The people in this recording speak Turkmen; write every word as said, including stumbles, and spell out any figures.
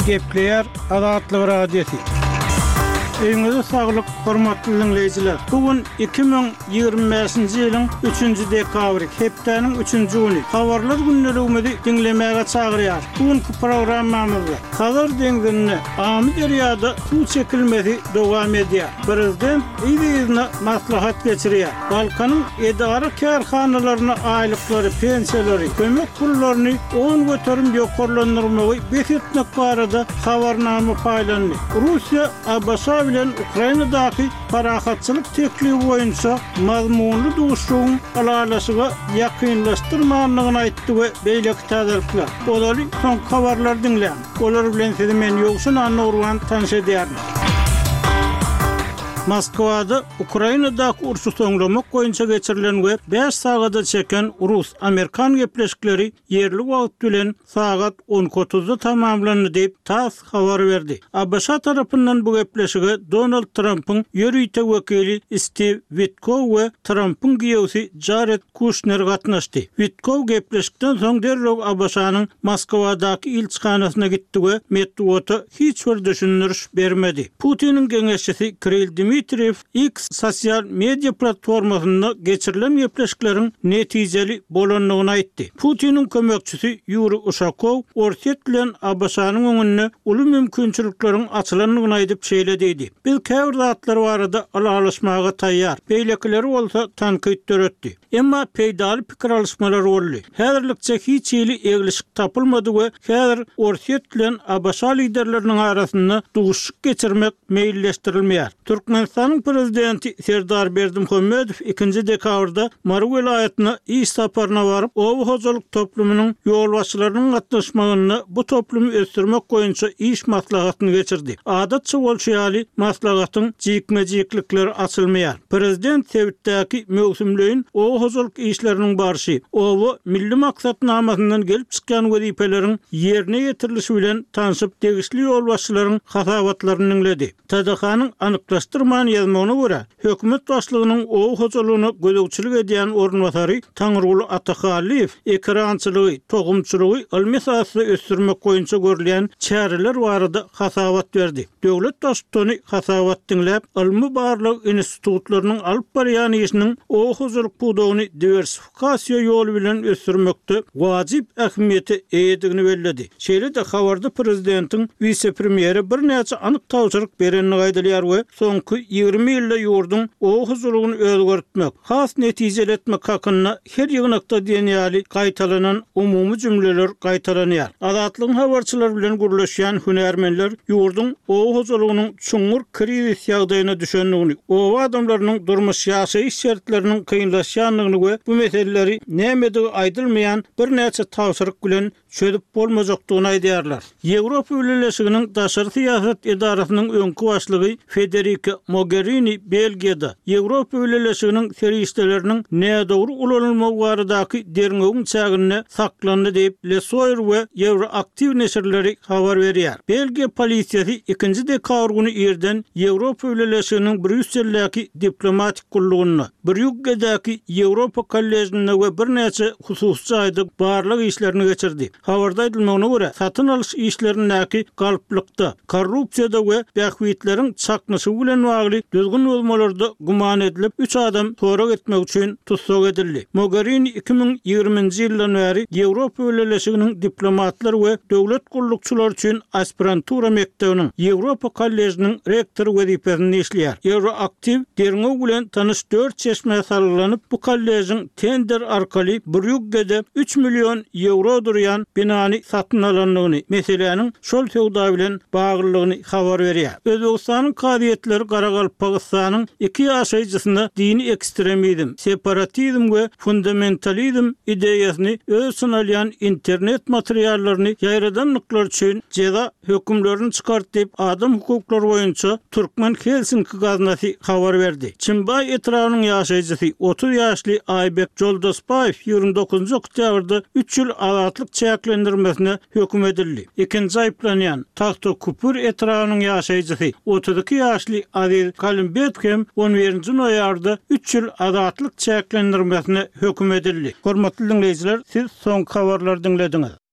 Gepleyer Azatlyk Radiosi. Eýňize saglyk, hormatly dinleýijiler. Bugün iki bin ýygrimi beşinji ýylyň üçünji dekabry, hepdeniň üçünji güni. Habarlar günneligimizi dinlemäge çagyrýar. Bugünkü programmamyzda Hazar deňizine Amy derýada suw çekilmesi dowam edýär. Prezident ýygyna maslahat geçirýär. Balkanyň edara kärhanalaryna aýlyklary, pensiýalary, kömek pullaryny on göterim ýokarlandyrmagy besetmek barada habarnama paýlandy. Russiýa Abbasa bilen Ukrainadaky parahatçylyk teklibi boýunça mazmunly duşuşyň alalaşyga ýakynlaşdyrmanlygyny aýtdy we beýleki täzelikler. Olary soň habarlar dinleýän. Olar bilen sizi men ýogşun anlawran tanış edýärmi. Moskwada Ukrainadaky urşy soňlamak boýunça geçirilen we beş sagada çeken Rus-Amerikan gepleşikleri yerli wagt bilen sagat on otuzda tamamlandy diýip TASS habar berdi. Abbasa tarapyndan bu gepleşige Donald Trump'yň ýörüýte wekili Steve Witkow we Trump'yň giýewsi Jared Kushner gatnaşdy. Witkow gepleşikden soň derreg Abbasanyň Moskwadaky ilçihanasyna gitdi we medeniýete hiç bir düşündiriş bermedi. Putiniň geňeşçisi Kirill Dmitriyev X sosial media platformasynda geçirilen ýepleşiklerin netijeli bolanlygyny aýtdy. Putiniň kömekçisi Yuri Ushakov Orset bilen Abbasanyň öňüne uly mümkinçilikleriň açylanlygyny aýdyp şeýlediydi. Biz käbir zatlar barada alalaşmaga taýýar. Beýlekileri bolsa tanqid döretdi. Emma peýdaly pikir alışmalary boldy. Häzirlikçe hiç ýyly eglişik tapylmady we häzir Orset bilen Abbasa liderleriniň arasynda duguşyk geçirmek meýilleşdirilmeýär. Türkmenistanyň prezidenti Serdar Berdimuhammedow ikinji dekabrda Maru welaýatyna iş saparyna baryp, owa hojalyk toplumynyň ýolbaşçylarynyň gatnaşmagyny bu toplumy ösdürmek boýunça iş maslahatyny geçirdi. Adatça bolşýaly maslahatyň jikmejiklikleri açylmaýar. Prezident Tewitdäki mögsümleýin owa hojalyk işleriniň barşy, owa milli maksatnamasyndan gelip çykýan wezipeleriň ýerine ýetirilişi bilen tanışyp degişli ýolbaşçylaryň hasawatlaryny dinledi. T D H-nyň anyklashdyrman ýazmagyna görä, hökümet başlygynyň owa hojalygyny gözegçilik edýän ornwatary Taňryguly Atahalliýew ekrançylygy, togumçylygy ilmi sahasynda ösdürmek boýunça görülen çäreler barada hasawat berdi. Döwlet başlygyny hasawat dinläp, ilmi barlyk institutlarynyň alyp barýan işiniň owa hojalyk budagyny diversifikasiýa ýoly bilen ösdürmekde wajyp ähmiýeti eýedigini bellädi. Şeýle-de habarda prezidentiň vice-premieri bir näçe anyk tawşyryk berenini gaýdalýar we soňky ýygrimi ýylda ýurdun owa hojalygyny özgertmek, has netijeli etmek hakyna her ýygnakda diýenýäli gaýtalanan umumy jümleler gaýtalanýar. Azatlygyň habarçylar bilen gürleşýän hünärmenler ýurdun owa hojalygynyň çuňur krizis ýagdaýyna düşenligini, owa adamlarynyň durmuş ýaşaýyş şertleriniň kynlaşýanlygyny we bu meseleleri nämedigi aýdylmaýan bir näçe tawşyryk bilen çözüp bolmajakdygyny aýdýarlar. Ýewropa Birleşiginiň daşary siýasat edarasynyň öňkü başlygy Federica Mogherini Belgiýada Ýewropa Birleşiginiň serişdeleriniň näme dogry ulanylmagy baradaky derňegiň çägine saklandy diýip Le Soir we Euroaktiv neşirleri habar berýär. Belgiýa polisiýasy ikinji dekabr güni ýerden Ýewropa Birleşiginiň Brüsseldäki diplomatik gullugyny, Brügge'däki Ýewropa kollejiňine we bir näçe hususy aýdyk barlyk işlerini geçirdi. Habarda aýdylmagyna görä, satyn alyş işlerindäki galplykda, korrupsiýada we bähwitleriň çaknysy bilen bagly düzgün bolmalarda guman edilip üç adam torak etmek üçin tutsak edildi. Mogherini iki bin ýygrimiňji ýyldan bäri Ýewropa Birleşiginiň diplomatlary we döwlet gullukçylary üçin aspirantura mekdebiniň Ýewropa kollejiniň rektory wezipesinde işleýär. Euroaktiv derňeg bilen tanış dört çeşme salgylanyp bu kollejiň tender arkaly Brügge'de üç milyon euro durýan binany satyn alanlygyny, meseleniň şol sowda bilen baglylygyny habar berýär. Özbegistanyň kadiýetleri Garagalpagystanyň iki ýaşaýjysyna dini ekstremizm, separatizm we fundamentalizm ideýasyny öz synalýan internet materiallaryny ýaýradanlyklar üçin ceza hökümlerini çykartyp adam hukuklary boýunça Türkmen Helsinki gaznasy habar berdi. Çinbay etrawynyň ýaşaýjysy otuz ýaşly Aybek Joldosbayew ýygrimi dokuzunji oktýabrda üç ýyl azatlyk çäklendirmesine höküm edildi. Ikinji aýplanýan Taxtakupur etrawynyň ýaşaýjysy otuz iki ýaşly Aziz Kalimbetkem on birinji noýabrda üç ýyl azatlyk çäklendirmesine höküm edildi. Hormatly dinleýijiler, siz soň habarlary dinlediňiz.